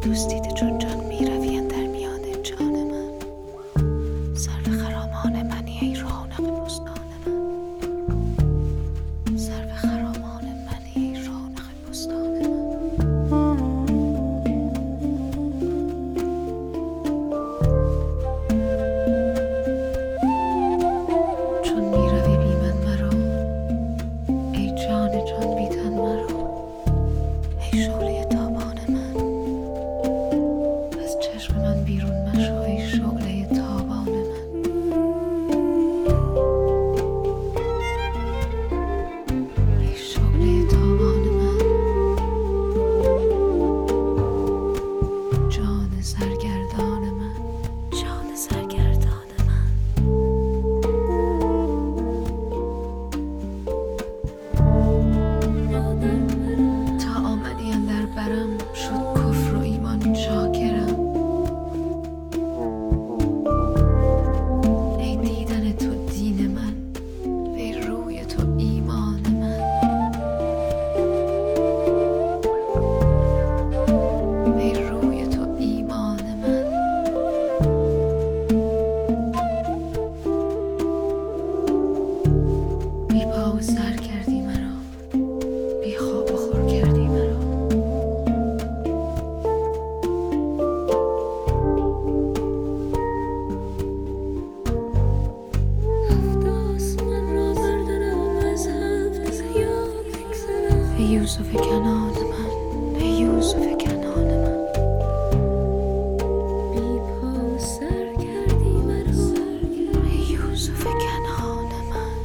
دوست دیده چون جان می روی در میان جان من. سرو خرامان منی ای رونق بستان من. سرو خرامان منی ای رونق بستان من. چون می روی بی من مرا ای جان جان بی تن مرا. ای شعله تابان من از چشم من بیرون مشو ای شعله تابان من. ای شعله تابان من جان سرگردان من. جان سرگردان من. تا آمدی اندر برم شد کفر و ایمان چاکرم. ای دیدن تو دین من ای روی تو ایمان من. ای روی تو ایمان من. بی پا و سر کردی مرا بی خواب و خور کردی مرا. ای یوسف کنان من. ای یوسف کنان من. بی پا و سر کردی مرا ای یوسف کنان من.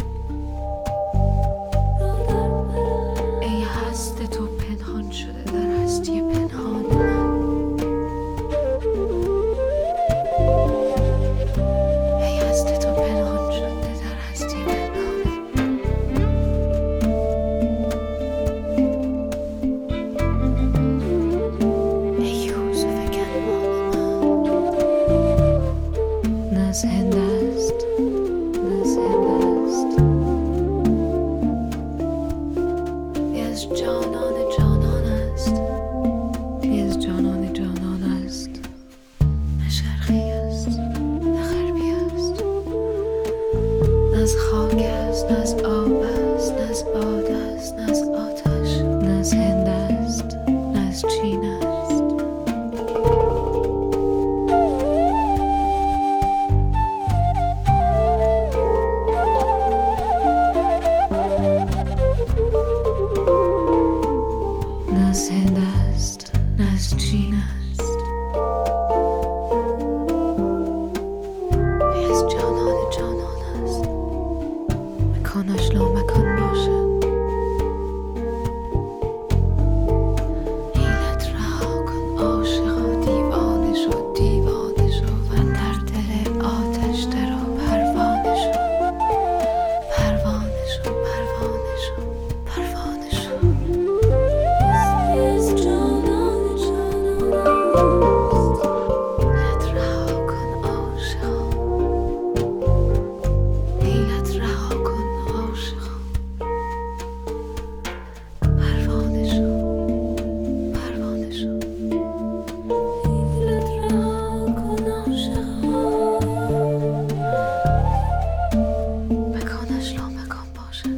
ای هست تو پنهان شده در هستی پنهان من. ای هست تو پنهان شده در هستی پنهان من. ای یوسف کنان من. نه از هند است نه از هند است. ای از جانان جانان است. ای از جانان جانان است. نه شرقی است نه غربی است. نه از خاک است نه از آب است. نه از باد است نه از آتش. نه از هند است نه از چین است. نه از هند است نه از چین است. ای از جانان جانان است. مکانش لامکان باشد. حیلت رها کن عاشقا دیوانه شو دیوانه شو و اندر دل آتش درآ پروانه شو پروانه شو پروانه شو پروانه شو. حیلت رها کن عاشقا. حیلت رها کن عاشقا. پروانه شو پروانه شو. حیلت رها کن عاشقا. مکانش لامکان باشد.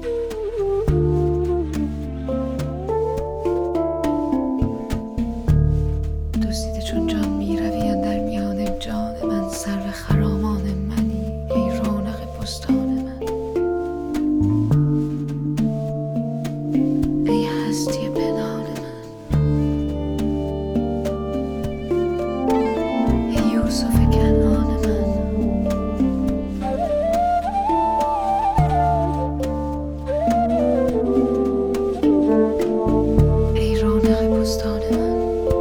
دوست دیده چون جان می روی اندر میان جان من. سرو خرامان منی ای رونق بستان من. ای هستی پنهان من. ای یوسف کنان من. ای رونق بستان من.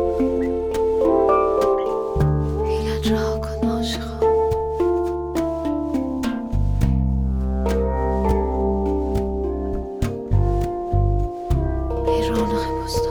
حیلت رها کن عاشقا. ای رونق بستان